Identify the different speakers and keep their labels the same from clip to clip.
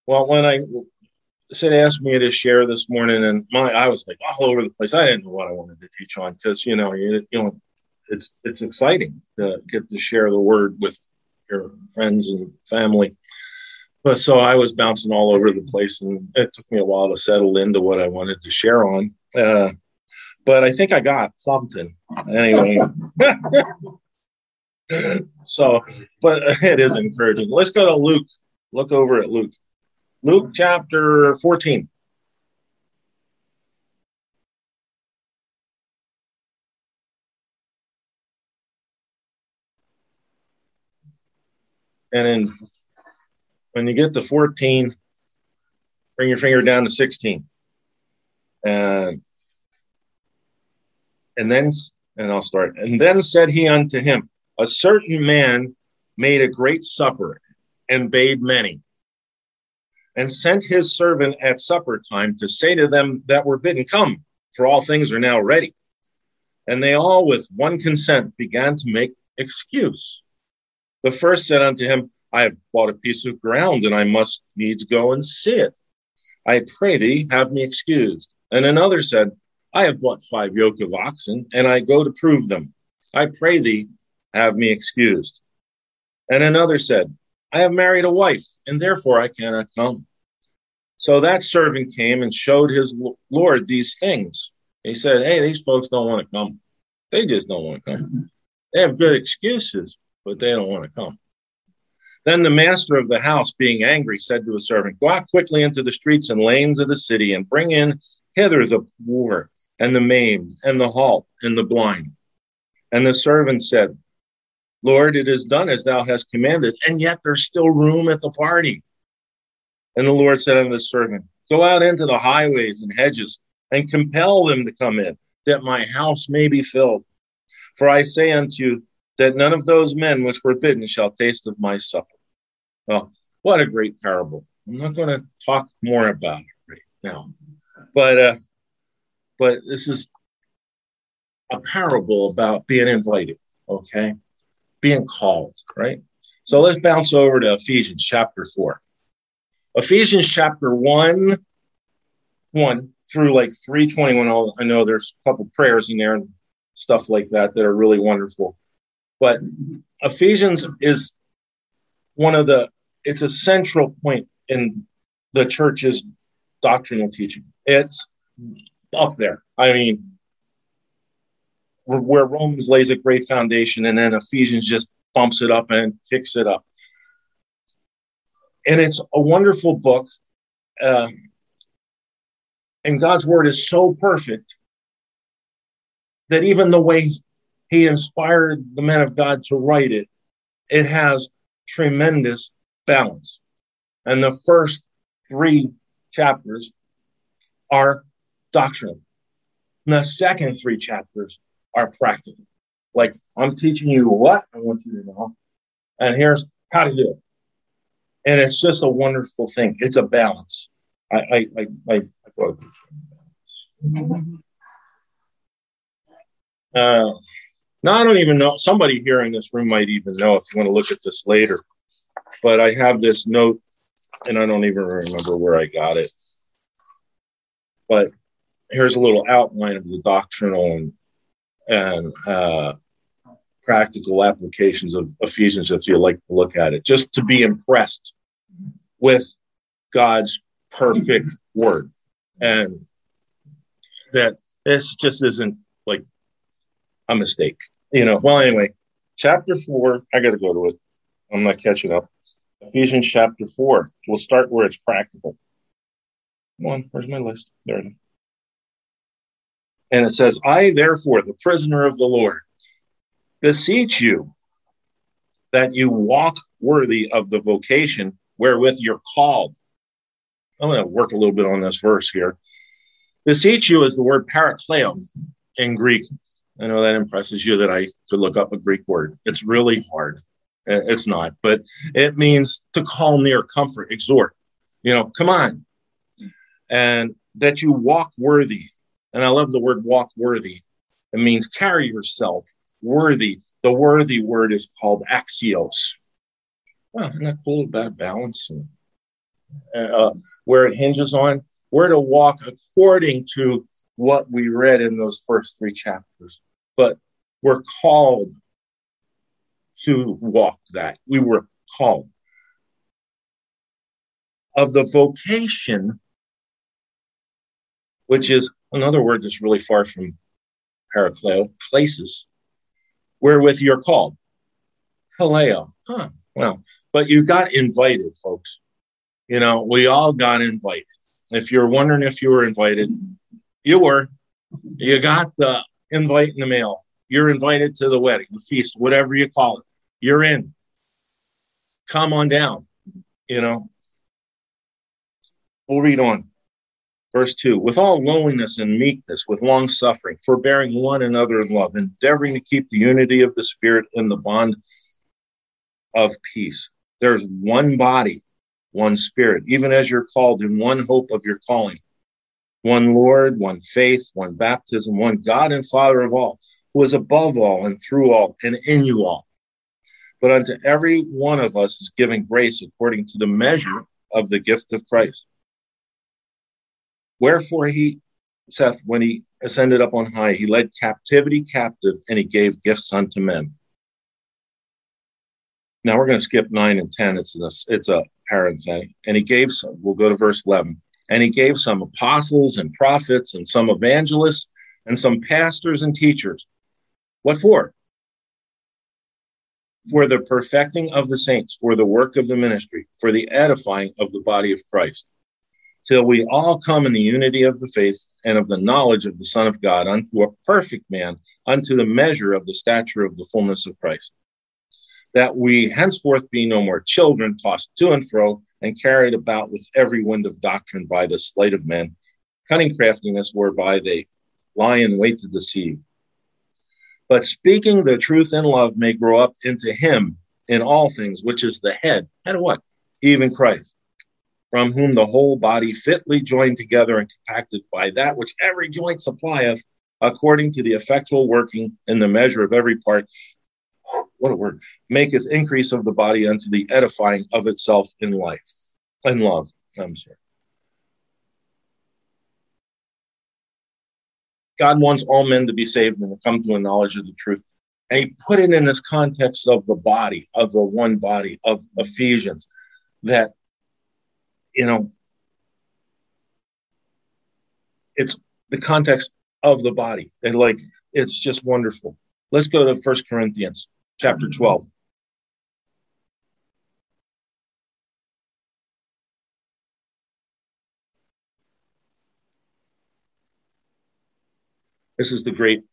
Speaker 1: Well, when I said asked me to share this morning, and I was like all over the place. I didn't know what I wanted to teach on because it's exciting to get to share the word with your friends and family. But so I was bouncing all over the place, and it took me a while to settle into what I wanted to share on. But I think I got something anyway. So, but it is encouraging. Let's go to Luke. Look over at Luke. Luke chapter 14. And then when you get to 14, bring your finger down to 16. And I'll start. And then said he unto him, a certain man made a great supper and bade many, and sent his servant at supper time to say to them that were bidden, come, for all things are now ready. And they all with one consent began to make excuse. The first said unto him, I have bought a piece of ground, and I must needs go and see it. I pray thee, have me excused. And another said, I have bought 5 yoke of oxen, and I go to prove them. I pray thee, have me excused. And another said, I have married a wife, and therefore I cannot come. So that servant came and showed his Lord these things. He said, hey, these folks don't want to come. They just don't want to come. They have good excuses, but they don't want to come. Then the master of the house, being angry, said to his servant, go out quickly into the streets and lanes of the city, and bring in hither the poor, and the maimed, and the halt, and the blind. And the servant said, Lord, it is done as thou hast commanded, and yet there's still room at the party. And the Lord said unto the servant, go out into the highways and hedges, and compel them to come in, that my house may be filled. For I say unto you, that none of those men which were bidden shall taste of my supper. Well, what a great parable. I'm not going to talk more about it right now. But this is a parable about being invited, okay? Being called, right? So let's bounce over to Ephesians chapter 4. Ephesians chapter 1 through like 3:21. I know there's a couple prayers in there and stuff like that are really wonderful. But Ephesians is it's a central point in the church's doctrinal teaching. It's up there. I mean, where Romans lays a great foundation, and then Ephesians just bumps it up and kicks it up. And it's a wonderful book. And God's word is so perfect that even the way he inspired the men of God to write it, it has tremendous balance. And the first 3 chapters are doctrinal. And the second 3 chapters are practical. Like, I'm teaching you what I want you to know, and here's how to do it. And it's just a wonderful thing. It's a balance. I Now, I don't even know. Somebody here in this room might even know if you want to look at this later. But I have this note, and I don't even remember where I got it. But here's a little outline of the doctrinal and practical applications of Ephesians, if you like to look at it, just to be impressed with God's perfect word. And that this just isn't like a mistake. Well, anyway, chapter 4, I got to go to it. I'm not catching up. Ephesians chapter 4. We'll start where it's practical. Come on, where's my list? There it is. And it says, I, therefore, the prisoner of the Lord, beseech you that you walk worthy of the vocation wherewith you're called. I'm going to work a little bit on this verse here. Beseech you is the word parakleo in Greek. I know that impresses you that I could look up a Greek word. It's really hard. It's not, but it means to call near, comfort, exhort. Come on. And that you walk worthy. And I love the word walk worthy. It means carry yourself worthy. The worthy word is called axios. Well, isn't that cool about balance? where it hinges on. We're to walk according to what we read in those first 3 chapters. But we're called to walk that. We were called. Of the vocation, which is another word that's really far from paraklesis, wherewith you're called. Kaleo. Well, but you got invited, folks. You know, we all got invited. If you're wondering if you were invited, you were. You got the invite in the mail. You're invited to the wedding, the feast, whatever you call it. You're in. Come on down. You know. We'll read on. Verse 2, with all lowliness and meekness, with long suffering, forbearing one another in love, endeavoring to keep the unity of the Spirit in the bond of peace. There's one body, one Spirit, even as you're called in one hope of your calling. One Lord, one faith, one baptism, one God and Father of all, who is above all and through all and in you all. But unto every one of us is given grace according to the measure of the gift of Christ. Wherefore he saith, when he ascended up on high, he led captivity captive, and he gave gifts unto men. Now we're going to skip 9 and 10. It's a parenthetic. And he gave some. We'll go to verse 11. And he gave some apostles and prophets, and some evangelists, and some pastors and teachers. What for? For the perfecting of the saints, for the work of the ministry, for the edifying of the body of Christ, till we all come in the unity of the faith and of the knowledge of the Son of God, unto a perfect man, unto the measure of the stature of the fullness of Christ, that we henceforth be no more children, tossed to and fro, and carried about with every wind of doctrine by the sleight of men, cunning craftiness whereby they lie in wait to deceive. But speaking the truth in love may grow up into him in all things, which is the head. Head of what? Even Christ, from whom the whole body fitly joined together and compacted by that which every joint supplieth, according to the effectual working in the measure of every part, what a word, maketh increase of the body unto the edifying of itself in life, in love. I'm sorry. God wants all men to be saved and to come to a knowledge of the truth. And he put it in this context of the body, of the one body, of Ephesians, that, you know, it's the context of the body. And like, it's just wonderful. Let's go to 1 Corinthians chapter 12. This is the great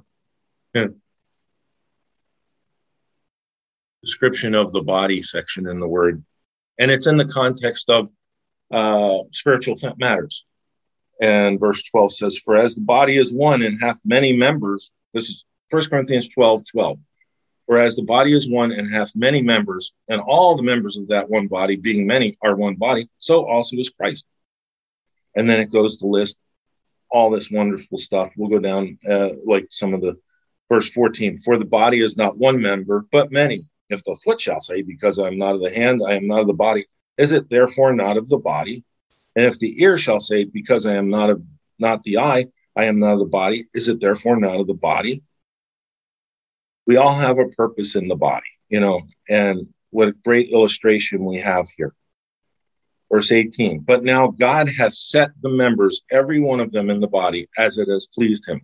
Speaker 1: description of the body section in the word. And it's in the context of spiritual matters. And verse 12 says, for as the body is one and hath many members, this is 1 Corinthians 12:12. For as the body is one and hath many members, and all the members of that one body, being many, are one body, so also is Christ. And then it goes to list all this wonderful stuff. We'll go down like some of the verse 14. For the body is not one member, but many. If the foot shall say, because I am not of the hand, I am not of the body, is it therefore not of the body? And if the ear shall say, because I am not the eye, I am not of the body, is it therefore not of the body? We all have a purpose in the body, you know, and what a great illustration we have here. Verse 18, but now God hath set the members, every one of them in the body, as it has pleased him.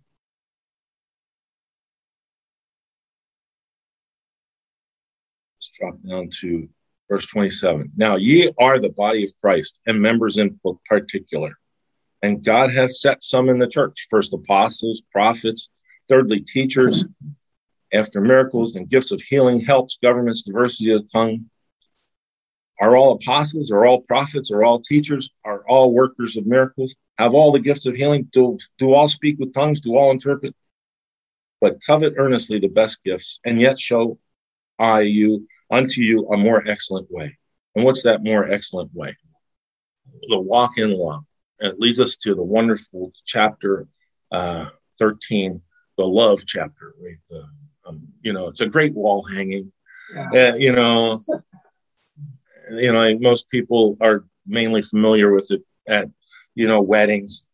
Speaker 1: Let's drop down to verse 27. Now ye are the body of Christ, and members in particular. And God hath set some in the church, first apostles, prophets, thirdly teachers, after miracles and gifts of healing, helps, governments, diversity of tongue. Are all apostles, are all prophets, are all teachers, are all workers of miracles, have all the gifts of healing, do all speak with tongues, do all interpret? But covet earnestly the best gifts, and yet show unto you a more excellent way. And what's that more excellent way? The walk in love. It leads us to the wonderful chapter 13, the love chapter. You know, it's a great wall hanging. Yeah. Most people are mainly familiar with it at, weddings,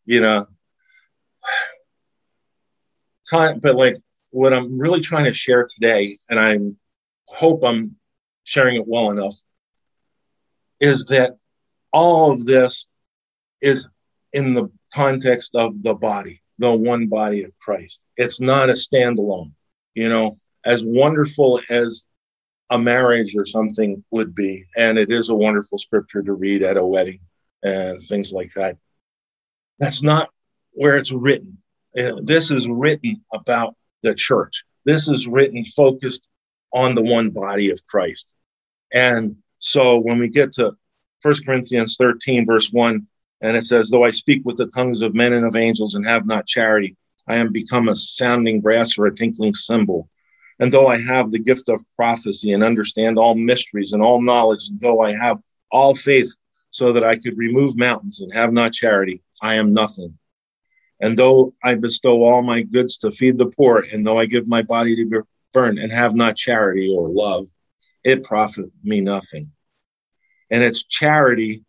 Speaker 1: but like what I'm really trying to share today, and I hope I'm sharing it well enough, is that all of this is in the context of the body, the one body of Christ. It's not a standalone, as wonderful as a marriage or something would be. And it is a wonderful scripture to read at a wedding and things like that. That's not where it's written. This is written about the church. This is written focused on the one body of Christ. And so when we get to 1 Corinthians 13, verse 1, and it says, though I speak with the tongues of men and of angels and have not charity, I am become a sounding brass or a tinkling cymbal. And though I have the gift of prophecy and understand all mysteries and all knowledge, and though I have all faith so that I could remove mountains and have not charity, I am nothing. And though I bestow all my goods to feed the poor, and though I give my body to be burned and have not charity or love, it profit me nothing. And it's charity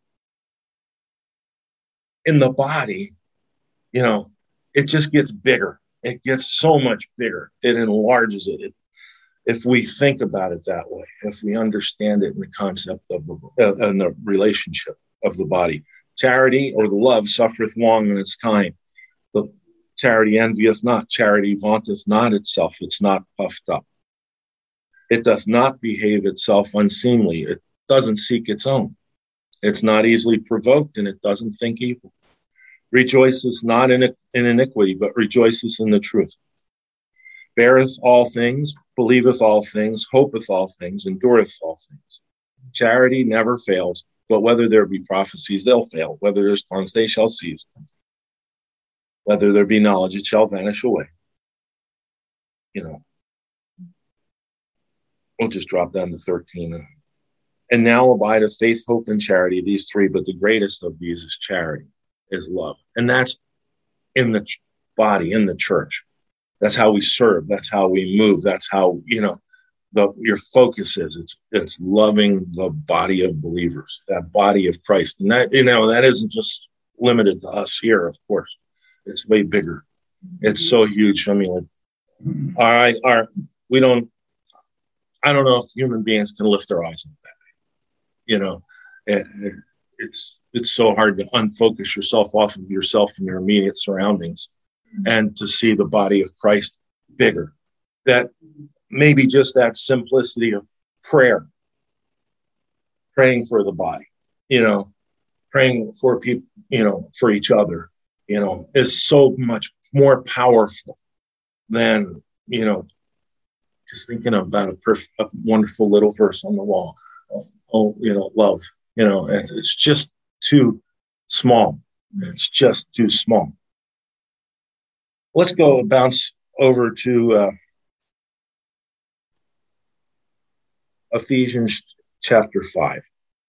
Speaker 1: in the body, it just gets bigger. It gets so much bigger. It enlarges it. If we think about it that way, if we understand it in the concept of and the relationship of the body. Charity or the love suffereth long in its time. The charity envieth not. Charity vaunteth not itself. It's not puffed up. It doth not behave itself unseemly. It doesn't seek its own. It's not easily provoked, and it doesn't think evil. Rejoiceth not in iniquity, but rejoiceth in the truth. Beareth all things, believeth all things, hopeth all things, endureth all things. Charity never fails, but whether there be prophecies, they'll fail. Whether there's tongues, they shall cease. Whether there be knowledge, it shall vanish away. We'll just drop down to 13. And now abideth faith, hope, and charity, these three, but the greatest of these is charity, is love. And that's in the body, in the church. That's how we serve. That's how we move. That's how, your focus is. It's loving the body of believers, that body of Christ. And that, that isn't just limited to us here, of course. It's way bigger. It's so huge. I mean, I don't know if human beings can lift their eyes like that. It's so hard to unfocus yourself off of yourself and your immediate surroundings and to see the body of Christ bigger. That maybe just that simplicity of prayer, praying for the body, praying for people, for each other, is so much more powerful than, just thinking about a wonderful little verse on the wall of, love, it's just too small. It's just too small. Let's bounce over to Ephesians chapter 5.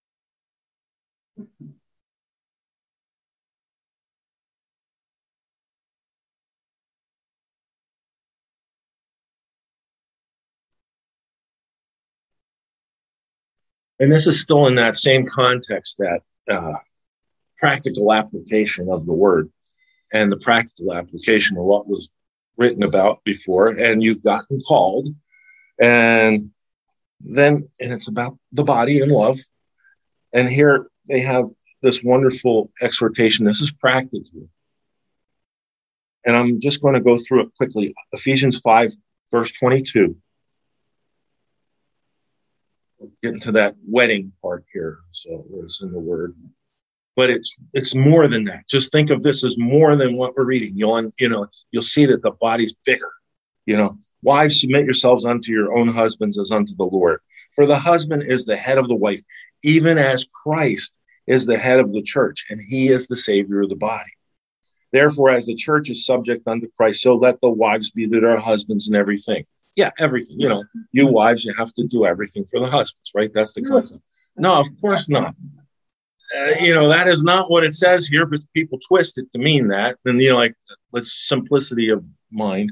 Speaker 1: And this is still in that same context, that practical application of the word and the practical application of what was written about before. And you've gotten called. And it's about the body and love. And here they have this wonderful exhortation. This is practical. And I'm just going to go through it quickly. Ephesians 5, verse 22. We're getting to that wedding part here. So it's in the word. But it's more than that. Just think of this as more than what we're reading. You'll see that the body's bigger. Wives, submit yourselves unto your own husbands as unto the Lord. For the husband is the head of the wife, even as Christ is the head of the church, and he is the Savior of the body. Therefore, as the church is subject unto Christ, so let the wives be to their husbands in everything. Yeah, everything. You wives, you have to do everything for the husbands, right? That's the concept. No, of course not. That is not what it says here, but people twist it to mean that. And, let's simplicity of mind.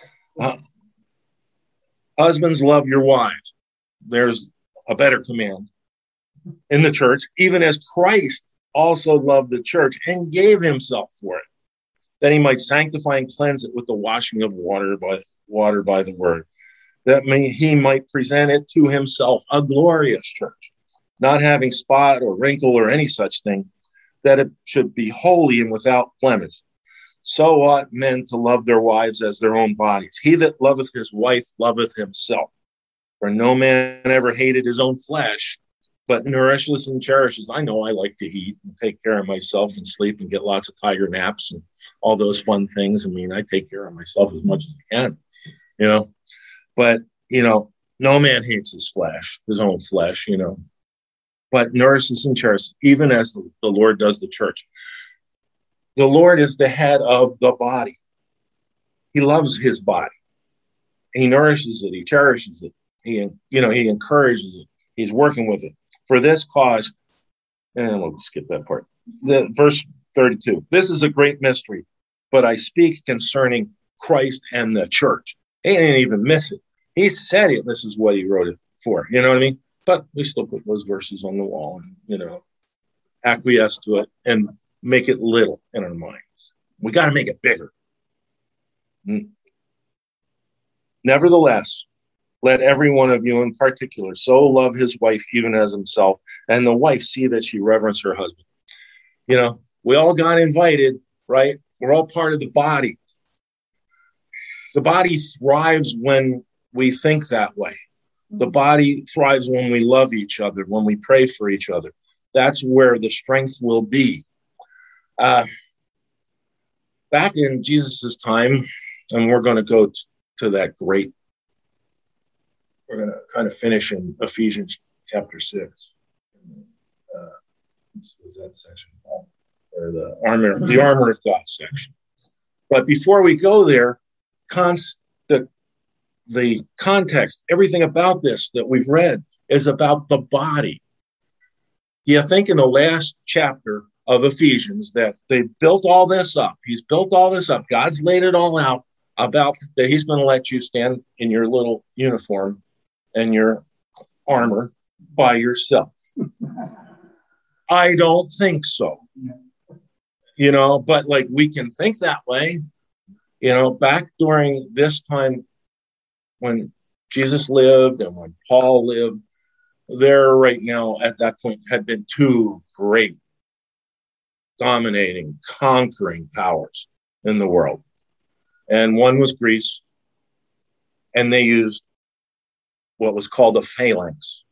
Speaker 1: Husbands, love your wives. There's a better command in the church, even as Christ also loved the church and gave himself for it, that he might sanctify and cleanse it with the washing of water by the word, that he might present it to himself a glorious church, not having spot or wrinkle or any such thing, that it should be holy and without blemish. So ought men to love their wives as their own bodies. He that loveth his wife loveth himself. For no man ever hated his own flesh, but nourishes and cherishes. I know I like to eat and take care of myself and sleep and get lots of tiger naps and all those fun things. I mean, I take care of myself as much as I can, But, no man hates his flesh, his own flesh, but nourishes and cherishes, even as the Lord does the church. The Lord is the head of the body. He loves his body. He nourishes it. He cherishes it. He encourages it. He's working with it. For this cause, and we'll skip that part. Verse 32. This is a great mystery, but I speak concerning Christ and the church. He didn't even miss it. He said it. This is what he wrote it for. You know what I mean? But we still put those verses on the wall and, acquiesce to it and make it little in our minds. We got to make it bigger. Nevertheless, let every one of you in particular so love his wife even as himself, and the wife see that she reverence her husband. We all got invited, right? We're all part of the body. The body thrives when we think that way. The body thrives when we love each other, when we pray for each other. That's where the strength will be. Back in Jesus's time, and we're going to go to that great. We're going to kind of finish in Ephesians chapter 6. Is that section? Or the armor of God section. But before we go there, the context, everything about this that we've read is about the body. Do you think in the last chapter of Ephesians that they've built all this up? He's built all this up. God's laid it all out about that he's going to let you stand in your little uniform and your armor by yourself. I don't think so. But we can think that way. Back during this time when Jesus lived and when Paul lived, there right now at that point had been two great dominating, conquering powers in the world. And one was Greece, and they used what was called a phalanx.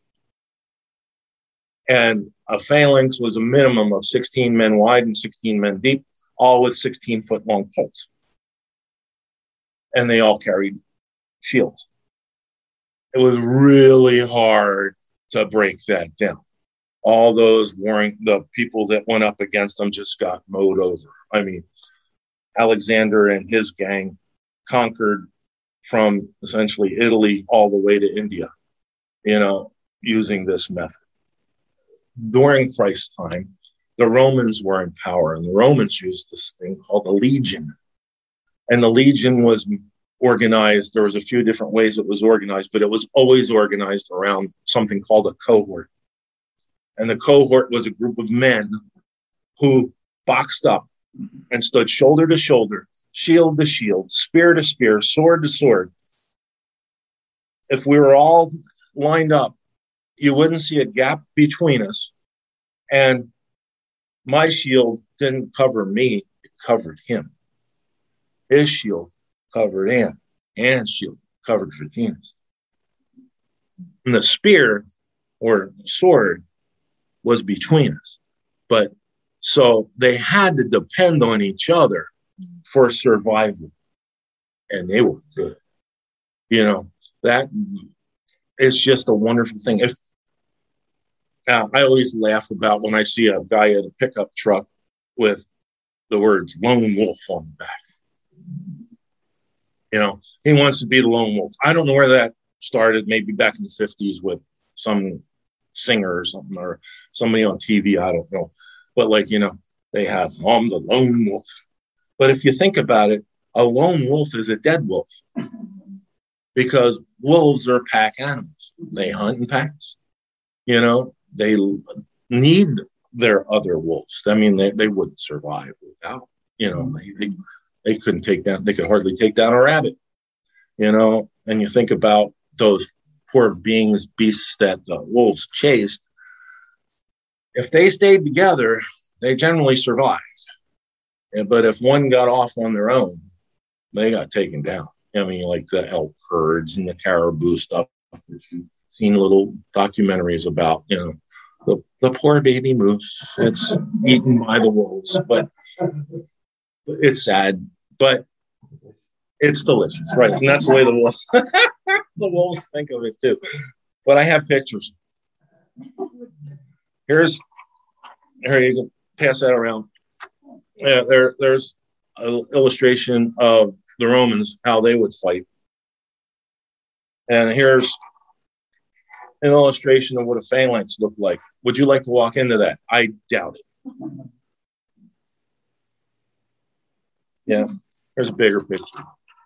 Speaker 1: And a phalanx was a minimum of 16 men wide and 16 men deep, all with 16-foot long poles. And they all carried shields. It was really hard to break that down. All those the people that went up against them just got mowed over. I mean, Alexander and his gang conquered from essentially Italy all the way to India, using this method. During Christ's time, the Romans were in power, and the Romans used this thing called a legion. And the legion was organized. There was a few different ways it was organized, but it was always organized around something called a cohort. And the cohort was a group of men who boxed up and stood shoulder to shoulder, shield to shield, spear to spear, sword to sword. If we were all lined up, you wouldn't see a gap between us. And my shield didn't cover me, it covered him. His shield covered Anne. Anne's shield covered Regina's. And the spear or sword was between us. But so they had to depend on each other for survival. And they were good. That is just a wonderful thing. I always laugh about when I see a guy at a pickup truck with the words lone wolf on the back. He wants to be the lone wolf. I don't know where that started, maybe back in the 50s with some singer or something, or somebody on TV, I don't know. But they have, I'm the lone wolf. But if you think about it, a lone wolf is a dead wolf, because wolves are pack animals. They hunt in packs. They need their other wolves. I mean, they wouldn't survive without, they couldn't take down, they could hardly take down a rabbit, and you think about those poor beasts that the wolves chased. If they stayed together, they generally survived. But if one got off on their own, they got taken down. I mean, like the elk herds and the caribou stuff that you've seen little documentaries about, the poor baby moose, it's eaten by the wolves. But it's sad, but it's delicious, right? And that's the way the wolves think of it too. But I have pictures. Here you go. Pass that around. Yeah, there's an illustration of the Romans, how they would fight. And here's an illustration of what a phalanx looked like. Would you like to walk into that? I doubt it. Yeah, here's a bigger picture.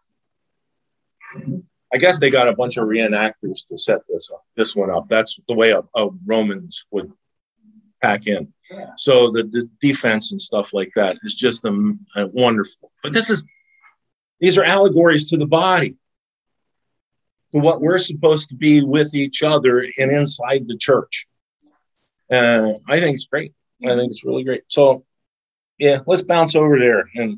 Speaker 1: I guess they got a bunch of reenactors to set this one up. That's the way a Romans would pack in. So the defense and stuff like that is just wonderful. But these are allegories to the body, to what we're supposed to be with each other and inside the church. I think it's great. I think it's really great. So, yeah, let's bounce over there and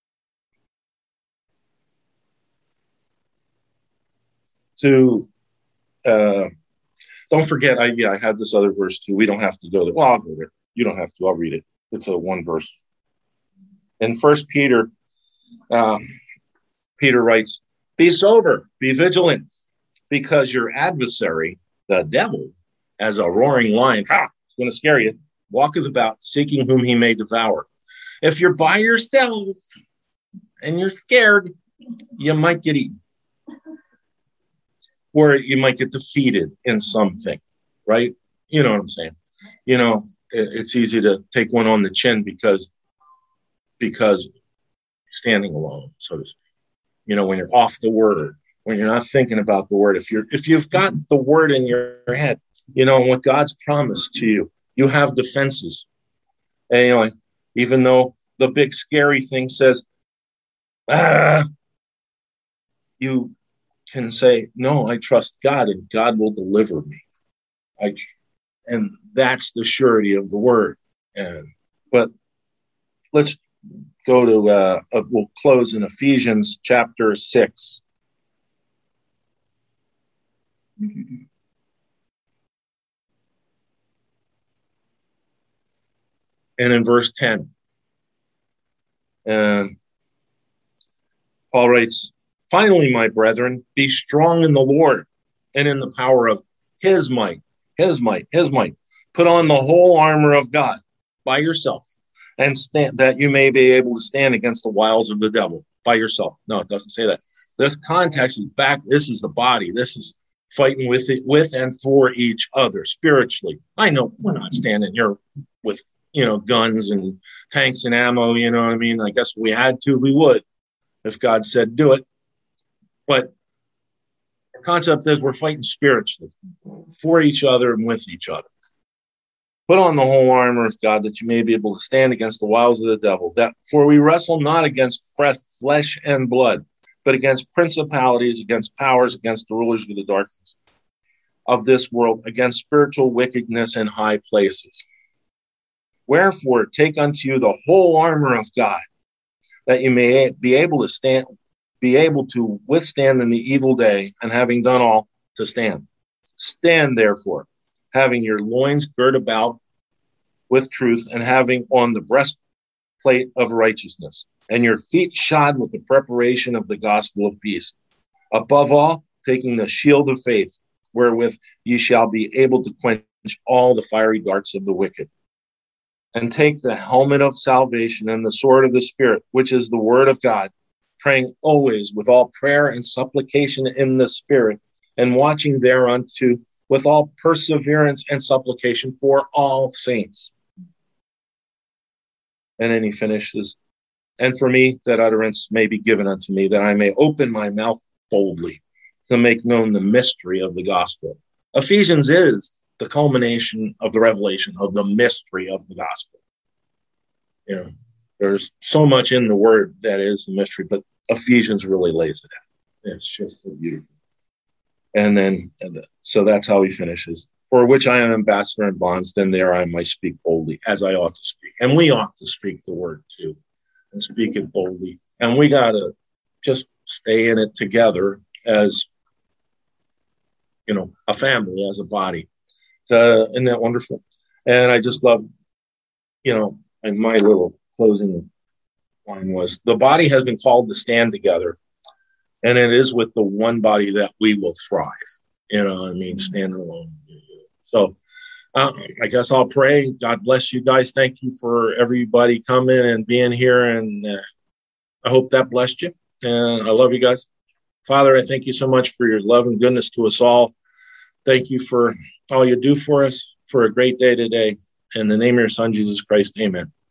Speaker 1: don't forget, I have this other verse too. We don't have to go there. Well, I'll go there. You don't have to. I'll read it. It's a one verse. In 1 Peter, Peter writes, "Be sober, be vigilant, because your adversary, the devil, as a roaring lion, it's going to scare you, walketh about, seeking whom he may devour." If you're by yourself and you're scared, you might get eaten. Or you might get defeated in something, right? You know what I'm saying? It's easy to take one on the chin because standing alone, so to speak. When you're off the word, when you're not thinking about the word, if you've got the word in your head, and what God's promised to you, you have defenses. And, even though the big scary thing says, you can say, no, I trust God and God will deliver me. And that's the surety of the word. But let's go to, we'll close in Ephesians chapter 6. And in verse 10, and Paul writes, "Finally, my brethren, be strong in the Lord and in the power of his might. His might. Put on the whole armor of God by yourself, and stand, that you may be able to stand against the wiles of the devil by yourself." No, it doesn't say that. This context is back. This is the body. This is fighting with and for each other spiritually. I know we're not standing here with, guns and tanks and ammo. You know what I mean? I guess if we had to, we would, if God said do it. But the concept is we're fighting spiritually for each other and with each other. Put on the whole armor of God that you may be able to stand against the wiles of the devil. For we wrestle not against flesh and blood, but against principalities, against powers, against the rulers of the darkness of this world, against spiritual wickedness in high places. Wherefore, take unto you the whole armor of God, that you may be able to withstand in the evil day, and having done all, to stand. Stand therefore, having your loins girt about with truth, and having on the breastplate of righteousness, and your feet shod with the preparation of the gospel of peace. Above all, taking the shield of faith, wherewith ye shall be able to quench all the fiery darts of the wicked. And take the helmet of salvation and the sword of the Spirit, which is the word of God, praying always with all prayer and supplication in the Spirit, and watching thereunto with all perseverance and supplication for all saints. And then he finishes, "And for me, that utterance may be given unto me, that I may open my mouth boldly to make known the mystery of the gospel." Ephesians is the culmination of the revelation of the mystery of the gospel. You know, there's so much in the word that is the mystery, but Ephesians really lays it out. It's just so beautiful. And then, so that's how he finishes. For which I am ambassador in bonds, then there I might speak boldly, as I ought to speak. And we ought to speak the word too, and speak it boldly. And we got to just stay in it together as, you know, a family, as a body. Isn't that wonderful? And I just love, you know, and my little closing line was, the body has been called to stand together, and it is with the one body that we will thrive. You know, I mean, stand alone. So I guess I'll pray. God bless you guys. Thank you for everybody coming and being here, and I hope that blessed you. And I love you guys. Father, I thank you so much for your love and goodness to us all. Thank you for all you do for us, for a great day today. In the name of your son, Jesus Christ, amen.